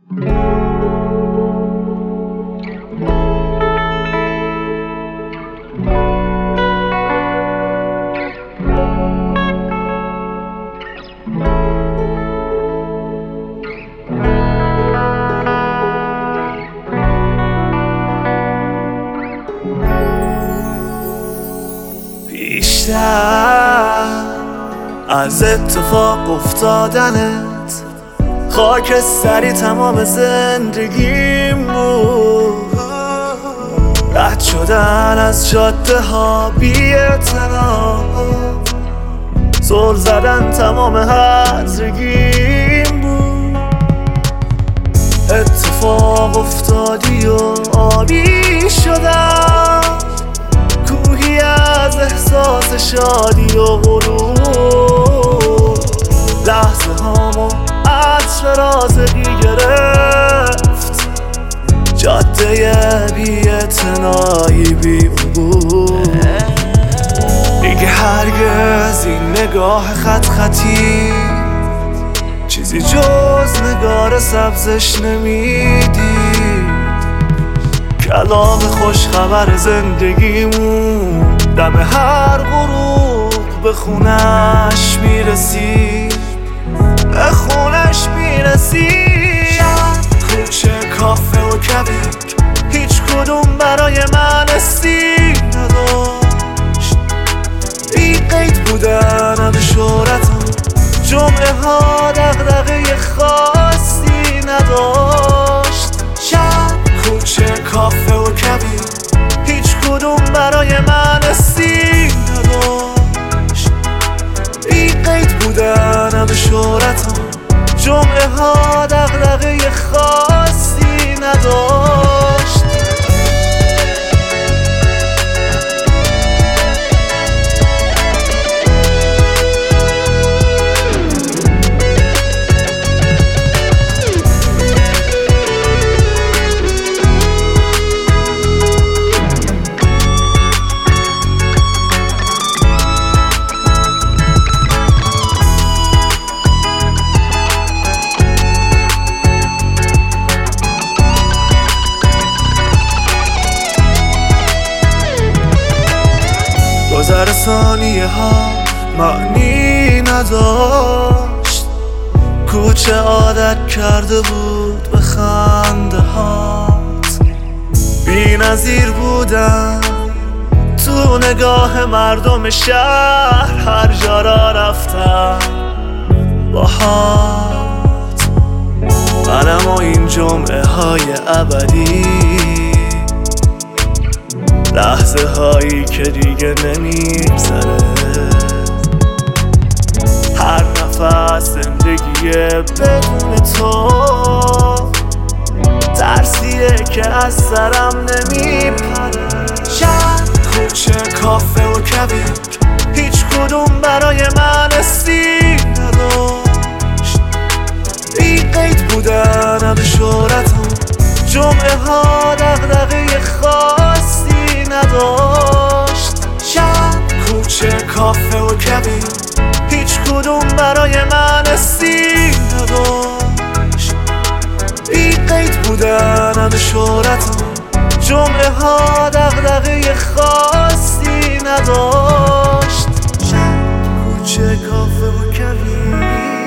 بیشتر از اتفاق افتادنت خاکستری تمام زندگیم بود. رد شدن از جاده ها بی اعتنا، زل زدن تمام هرزگیم بود. اتفاق افتادی و آبی شدم، کوهی از احساس شادی و غرور. لحظه هامو عطر رازقی گرفت، جاده بی اعتنایی بی عبور. دیگه هرگز این نگاه خط خطی چیزی جز نگار سبزش نمیدید. کلام خوش خبر زندگیمون دم هر غروب به خونش میرسید، به خونش میرسید. کوچه، کافه و کبک هیچ کدوم برای من استی نداشت. بی قید بودن شهرتم، جمعه ها دغدغه خاصی نداشت. کوچه، کافه و کبک هیچ کدوم برای من استی نداشت. بی قید بودن شهرتم، جمعه ها دغدغه خاصی نداشت. گذر ثانیه ها معنی نداشت. کوچه عادت کرده بود به خنده هات. بی نظیر بودم تو نگاه مردم شهر، هر جا را رفتم باهات. منم و این جمعه های ابدی، لحظه هایی که دیگه نمیگذره. هر نفس زندگیه بدون تو، ترسیه که از سرم نمیپره. کوچه، کافه و کبک هیچ کدوم برای من استی نداشت. بی قید بودن شهرتم، جمعه ها دغدغه خاصی نداشت. کوچه، کافه و کبک هیچ کدوم برای من استی نداشت. بی قید بودن شهرتم، جمعه ها دغدغه خاصی نداشت. کوچه، کافه و کبک